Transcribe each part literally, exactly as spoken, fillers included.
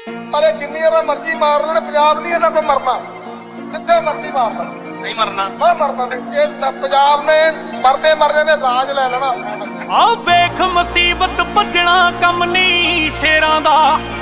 अरे जिन्नी मर्जी मार लेना पंजाब नहीं इन्हां कोल मरना जिथे मर्जी मार लो नहीं मरना मैं मरना नहीं ये पंजाब ने मरदे मरदे ने राज ले लेना आ वेख मुसीबत भजना कम नहीं शेरां दा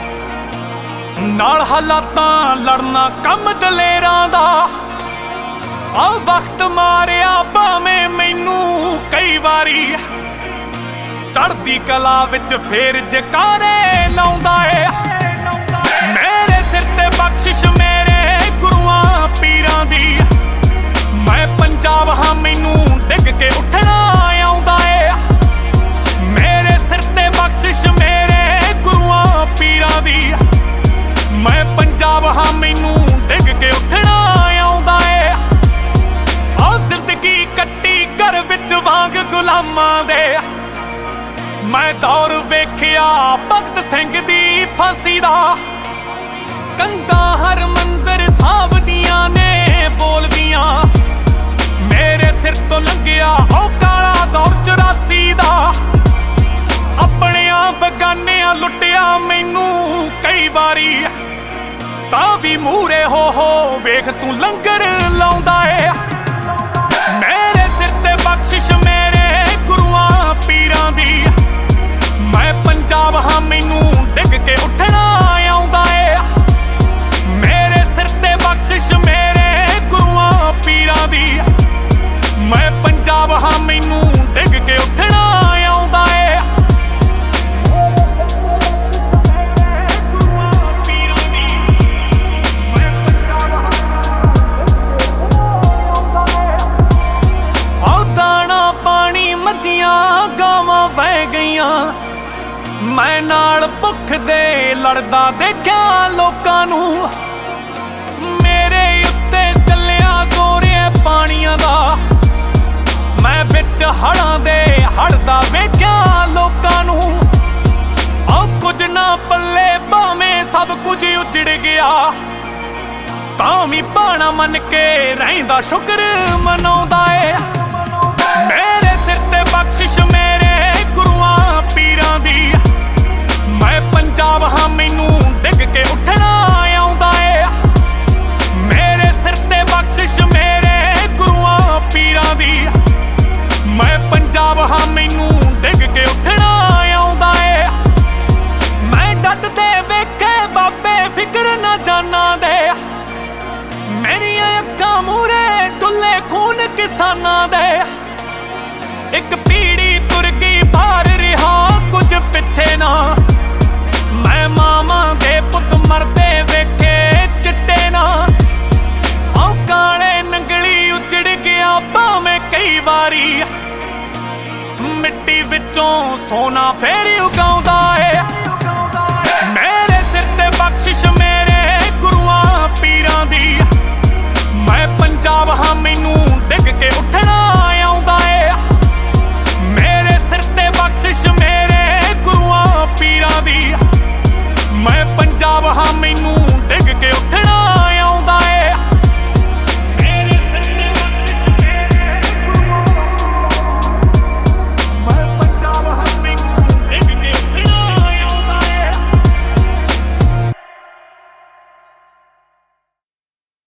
नाल हालातां लड़ना कम दलेरां दा आ वक्त मारिया भावें मैनू कई वारी चढ़दी कला विच फेर जकारे लाउंदा ए मेरे सिर ते बख्शिश मेरे गुरुआं पीरां दी मैं पंजाब हां मैनू डिग के उठना आउंदा ए मेरे सिर ते बख्शिश मेरे गुरुआं पीरां दी मैं पंजाब हां मैनू डिग के उठना आउंदा ए आ जिंदगी कट्टी घर विच वांग गुलामां दे मैं दौर वेखिया भगत सिंह दी फांसी दा कंगा हर मंदिर साहब दियां ने बोलदियां मेरे सिर तो लंघिया ओ काला दौर चौरासी दा अपनियां बेगानियां लुटिया मैनू कई वारी तां भी मूरे हो हो वेख तू लंगर लाउंदा ए मेरे सिर ते बख्शिश मेरे गुरुआं पीरां दी मैं पंजाब हां मैनू डिग के उठना आउंदा ए मेरे सिर ते बख्शिश मेरे गुरुआं पीरां दी मैं पंजाब हां मैनू डिग के उठना आउंदा ए दाना पानी मज्जियां गावां वह गईयां मैं नाल भुख दे लड़दा देखिया लोकां नू मेरे उत्ते चलिया जोरे पानियां दा मैं बिच हड़ां दे हड़दा वेखिया लोकां नू आ कुछ ना पल्ले भावें सब कुछ उजड़ गया तां भी भाना मन के रहिंदा शुक्र मनाउंदा ए मेरे सिर ते बख्शिश मेरे गुरुआं पीरां दी मैं पंजाब हां मैनू डिग के उठना आउंदा ए मेरे सिर ते बख्शिश मेरे गुरुआं पीरां दी मैं पंजाब हां मैनू डिग के उठना आउंदा ए मैं डट दे वेखे बाबे फिक्र ना जाना दे मेरियां अक्खां मूरे डुल्ले खून किसानां दे एक पीड़ी तुर गई बाहर रिहा कुछ पिछे ना मैं मामा दे पुत मरदे वेखे चिट्टे ना औ काले नंगली उजड़ गया भावें कई वारी मिट्टी विचों सोना फेर उगाउंदा ए मेरे सिर ते बख्शिश मेरे गुरुआं पीरां दी मैं पंजाब हां मैनू डिग के उठना